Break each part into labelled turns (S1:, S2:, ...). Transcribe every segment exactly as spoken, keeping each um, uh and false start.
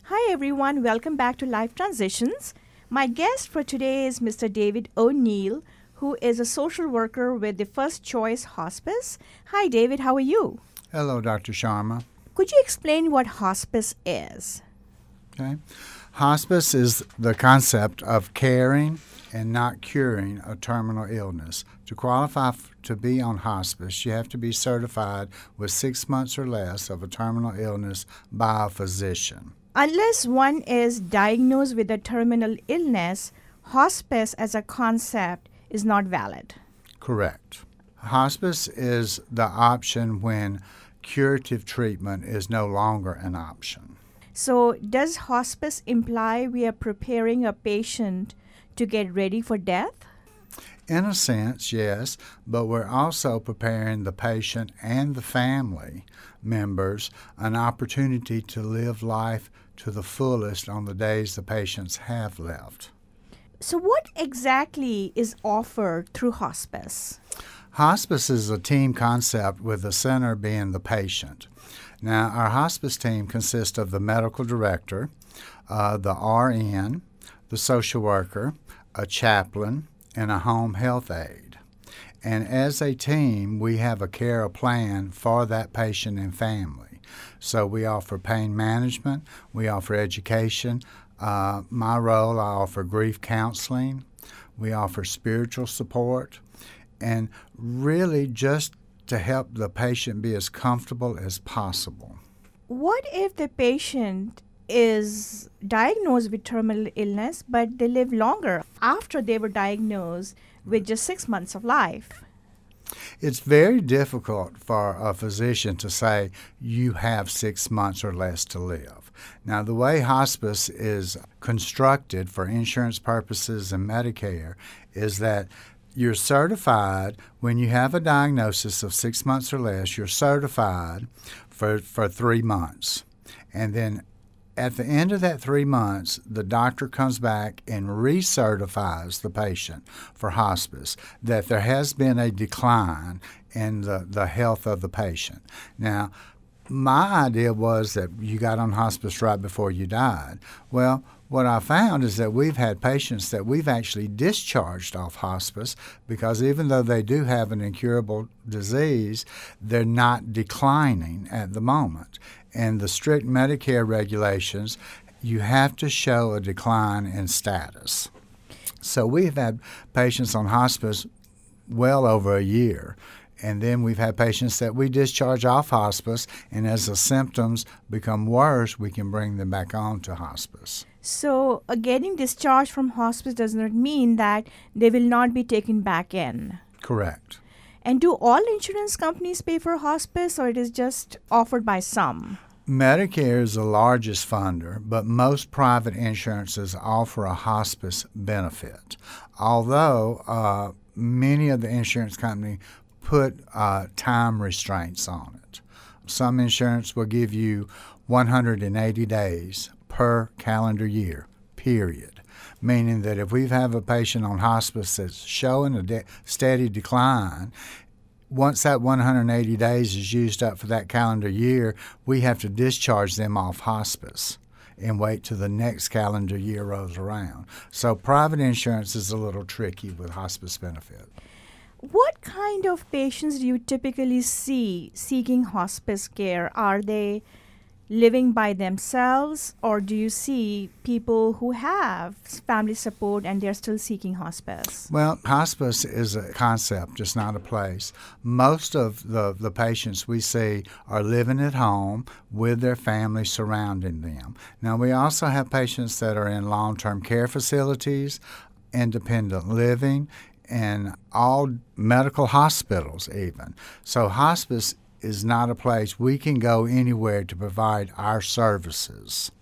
S1: Hi everyone, welcome back to Life Transitions. My guest for today is Mister David O'Neill, who is a social worker with the First Choice Hospice. Hi David, how are you?
S2: Hello, Doctor Sharma.
S1: Could you explain what hospice is?
S2: Okay. Hospice is the concept of caring and not curing a terminal illness. To qualify f- to be on hospice, you have to be certified with six months or less of a terminal illness by a physician.
S1: Unless one is diagnosed with a terminal illness, hospice as a concept is not valid.
S2: Correct. Hospice is the option when curative treatment is no longer an option.
S1: So, does hospice imply we are preparing a patient to get ready for death?
S2: In a sense, yes, but we're also preparing the patient and the family members an opportunity to live life to the fullest on the days the patients have left.
S1: So, what exactly is offered through hospice?
S2: Hospice is a team concept with the center being the patient. Now, our hospice team consists of the medical director, uh, the R N, the social worker, a chaplain, and a home health aide. And as a team, we have a care plan for that patient and family. So we offer pain management, we offer education. Uh, my role, I offer grief counseling, we offer spiritual support, and really just to help the patient be as comfortable as possible.
S1: What if the patient is diagnosed with terminal illness, but they live longer after they were diagnosed with just six months of life?
S2: It's very difficult for a physician to say you have six months or less to live. Now, the way hospice is constructed for insurance purposes and Medicare is that you're certified when you have a diagnosis of six months or less, you're certified for, for three months. And then at the end of that three months, the doctor comes back and recertifies the patient for hospice that there has been a decline in the, the health of the patient. Now, my idea was that you got on hospice right before you died. Well, what I found is that we've had patients that we've actually discharged off hospice because even though they do have an incurable disease, they're not declining at the moment. And the strict Medicare regulations, you have to show a decline in status. So we've had patients on hospice well over a year. And then we've had patients that we discharge off hospice, and as the symptoms become worse, we can bring them back on to hospice.
S1: So, uh, getting discharged from hospice does not mean that they will not be taken back in.
S2: Correct.
S1: And do all insurance companies pay for hospice, or it is just offered by some?
S2: Medicare is the largest funder, but most private insurances offer a hospice benefit. Although uh, many of the insurance companies put uh, time restraints on it. Some insurance will give you one hundred eighty days per calendar year, period. Meaning that if we have a patient on hospice that's showing a de- steady decline, once that one hundred eighty days is used up for that calendar year, we have to discharge them off hospice and wait till the next calendar year rolls around. So private insurance is a little tricky with hospice benefit.
S1: What kind of patients do you typically see seeking hospice care? Are they living by themselves, or do you see people who have family support and they're still seeking hospice?
S2: Well, hospice is a concept, it's not a place. Most of the, the patients we see are living at home with their family surrounding them. Now, we also have patients that are in long-term care facilities, independent living, and all medical hospitals even. So hospice is not a place we can go anywhere to provide our services.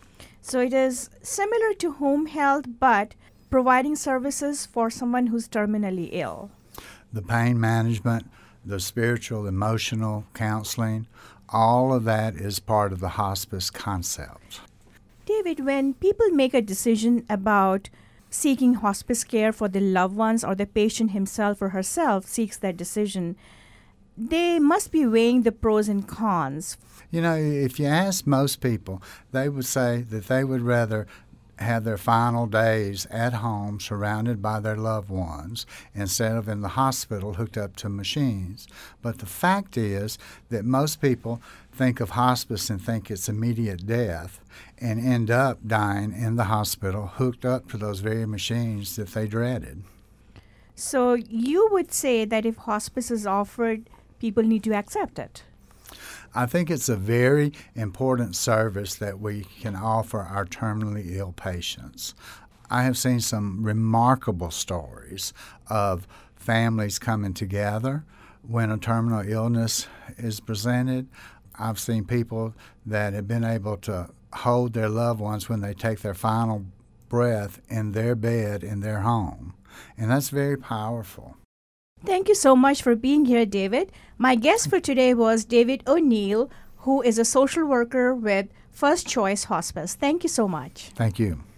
S1: So it is similar to home health, but providing services for someone who's terminally ill.
S2: The pain management, the spiritual, emotional counseling, all of that is part of the hospice concept.
S1: David, when people make a decision about seeking hospice care for their loved ones, or the patient himself or herself seeks that decision, they must be weighing the pros and cons.
S2: You know, if you ask most people, they would say that they would rather have their final days at home surrounded by their loved ones instead of in the hospital hooked up to machines. But the fact is that most people think of hospice and think it's immediate death and end up dying in the hospital hooked up to those very machines that they dreaded.
S1: So you would say that if hospice is offered, people need to accept it?
S2: I think it's a very important service that we can offer our terminally ill patients. I have seen some remarkable stories of families coming together when a terminal illness is presented. I've seen people that have been able to hold their loved ones when they take their final breath in their bed in their home, and that's very powerful.
S1: Thank you so much for being here, David. My guest for today was David O'Neill, who is a social worker with First Choice Hospice. Thank you so much.
S2: Thank you.